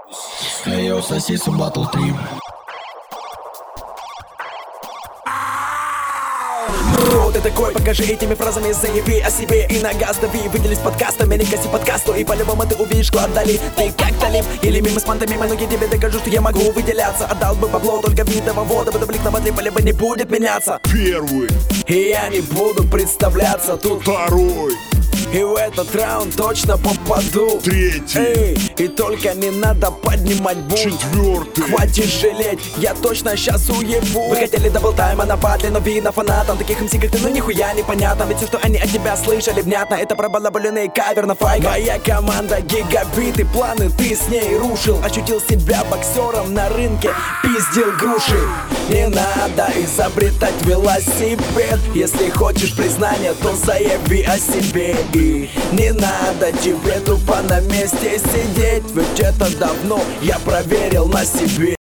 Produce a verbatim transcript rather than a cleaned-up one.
Йоу, сосису батл три. Бро, ты такой, покажи этими фразами, заяви о себе и на газ дави. Выделись подкастами, не коси подкасту, и по-любому ты увидишь клад дали. Ты как талиб, или мимо с пантомимой, но я тебе докажу, что я могу выделяться. Отдал бы бабло только видного вода, буду блик на водлип, либо не будет меняться. Первый, и я не буду представляться тут. второй, и в этот раунд точно попаду. третий, Эй, и только не надо поднимать бунт. четвертый, Хватит жалеть, я точно щас уебу. Вы хотели даблтайма на батле, но видно фанатам таких эм си, как ты, ну нихуя не понятно. Ведь все, что они от тебя слышали, внятно. Это пробалаболенный кавер на файк. Моя команда гигабиты, планы ты с ней рушил. Ощутил себя боксером на рынке, пиздил груши. Не надо изобретать велосипед. Если хочешь признания, то заяви о себе. И не надо тебе тупо на месте сидеть, ведь это давно я проверил на себе.